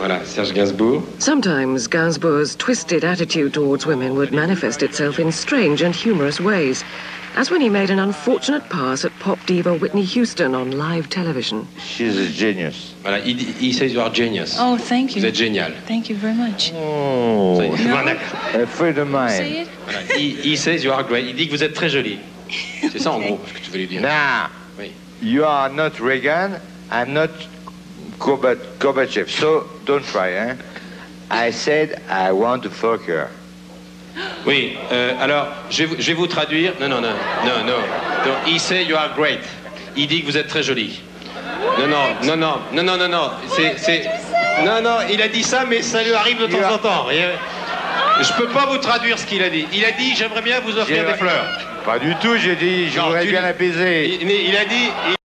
Voilà, Serge Gainsbourg. Sometimes Gainsbourg's twisted attitude towards women would manifest itself in strange and humorous ways, as when he made an unfortunate pass at pop diva Whitney Houston on live television. She's a genius. Voilà, he says you are genius. Oh, thank you. Vous êtes génial. Thank you very much. Oh, a friend of mine. Say it. Voilà, he says you are great. Il dit que vous êtes très jolie. C'est ça en gros ce que tu veux lui dire. Now, Oui. you are not Reagan, I'm not Gorbachev, so don't try, eh? I said I want to fuck her. Oui, alors, je vais vous traduire. Non. He say you are great. Il dit que vous êtes très jolie. Non. Non, il a dit ça, mais ça lui arrive de temps en temps. Je peux pas vous traduire ce qu'il a dit. Il a dit, j'aimerais bien vous offrir des fleurs. Pas du tout, j'ai dit, je voudrais bien la baiser. Il a